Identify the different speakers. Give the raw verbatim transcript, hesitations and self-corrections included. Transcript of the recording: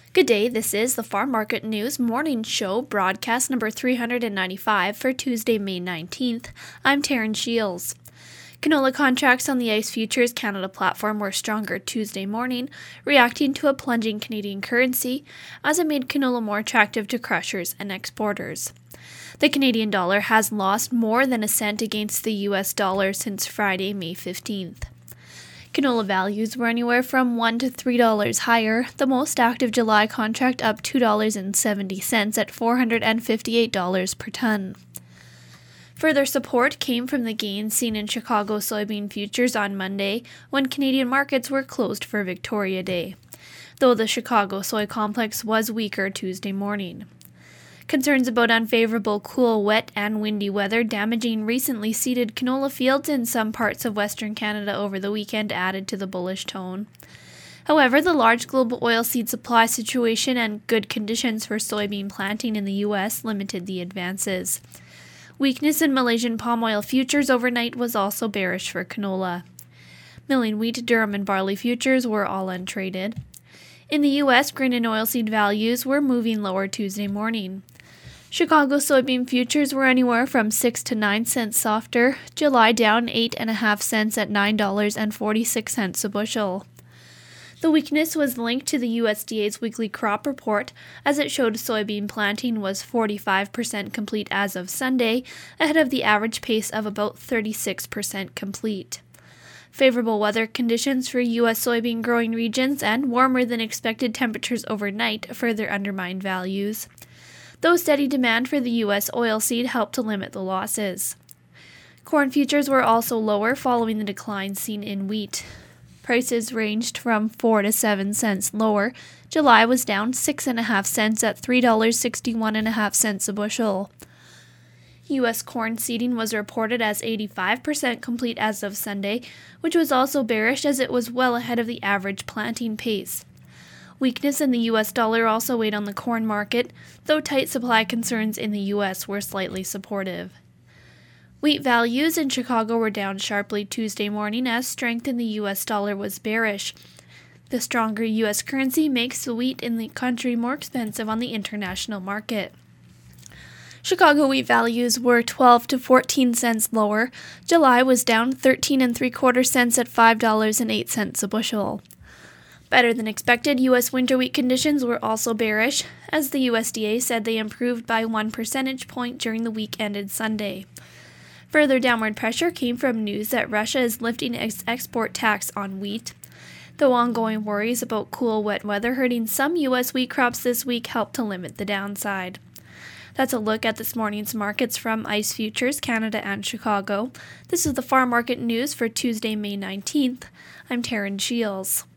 Speaker 1: Good day, this is the Farm Market News Morning Show, broadcast number three hundred ninety-five for Tuesday, May nineteenth. I'm Taryn Shields. Canola contracts on the ICE Futures Canada platform were stronger Tuesday morning, reacting to a plunging Canadian currency as it made canola more attractive to crushers and exporters. The Canadian dollar has lost more than a cent against the U S dollar since Friday, May fifteenth. Canola values were anywhere from one to three dollars higher, the most active July contract up two dollars and seventy cents at four hundred fifty-eight dollars per ton. Further support came from the gains seen in Chicago soybean futures on Monday when Canadian markets were closed for Victoria Day, though the Chicago soy complex was weaker Tuesday morning. Concerns about unfavorable cool, wet, and windy weather damaging recently seeded canola fields in some parts of Western Canada over the weekend added to the bullish tone. However, the large global oilseed supply situation and good conditions for soybean planting in the U S limited the advances. Weakness in Malaysian palm oil futures overnight was also bearish for canola. Milling wheat, durum, and barley futures were all untraded. In the U S, grain and oilseed values were moving lower Tuesday morning. Chicago soybean futures were anywhere from six to nine cents softer, July down eight and a half cents at nine dollars and forty-six cents a bushel. The weakness was linked to the U S D A's weekly crop report, as it showed soybean planting was forty-five percent complete as of Sunday, ahead of the average pace of about thirty-six percent complete. Favorable weather conditions for U S soybean growing regions and warmer than expected temperatures overnight further undermined values, though steady demand for the U S oilseed helped to limit the losses. Corn futures were also lower following the decline seen in wheat. Prices ranged from four to seven cents lower. July was down six and a half cents at three dollars and sixty-one and a half cents a bushel. U S corn seeding was reported as eighty-five percent complete as of Sunday, which was also bearish as it was well ahead of the average planting pace. Weakness in the U S dollar also weighed on the corn market, though tight supply concerns in the U S were slightly supportive. Wheat values in Chicago were down sharply Tuesday morning as strength in the U S dollar was bearish. The stronger U S currency makes the wheat in the country more expensive on the international market. Chicago wheat values were twelve to fourteen cents lower. July was down thirteen and three quarter cents at five dollars and eight cents a bushel. Better than expected, U S winter wheat conditions were also bearish, as the U S D A said they improved by one percentage point during the week ended Sunday. Further downward pressure came from news that Russia is lifting its export tax on wheat, though ongoing worries about cool, wet weather hurting some U S wheat crops this week helped to limit the downside. That's a look at this morning's markets from ICE Futures Canada and Chicago. This is the Farm Market News for Tuesday, May nineteenth. I'm Taryn Shields.